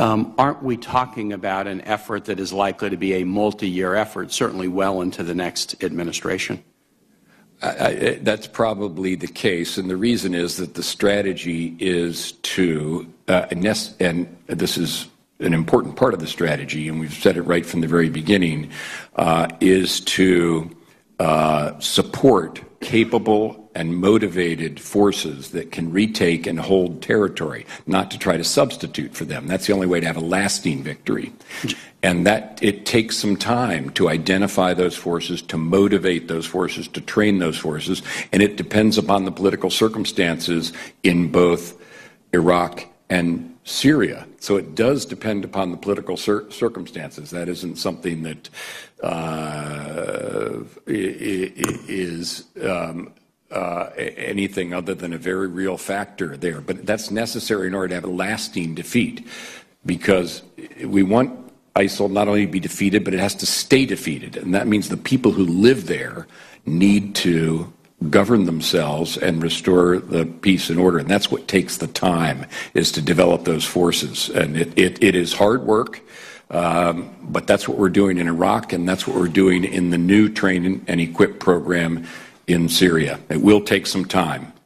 Aren't we talking about an effort that is likely to be a multi-year effort, certainly well into the next administration? That's probably the case, and the reason is that the strategy is to, and this is an important part of the strategy, and we've said it right from the very beginning, is to support capable and motivated forces that can retake and hold territory, not to try to substitute for them. That's the only way to have a lasting victory. And that it takes some time to identify those forces, to motivate those forces, to train those forces, and it depends upon the political circumstances in both Iraq and Syria. So it does depend upon the political circumstances. That isn't something that is anything other than a very real factor there. But that's necessary in order to have a lasting defeat, because we want ISIL not only to be defeated, but it has to stay defeated. And that means the people who live there need to govern themselves and restore the peace and order. And that's what takes the time, is to develop those forces. And it is hard work, but that's what we're doing in Iraq, and that's what we're doing in the new train and equip program in Syria. It will take some time,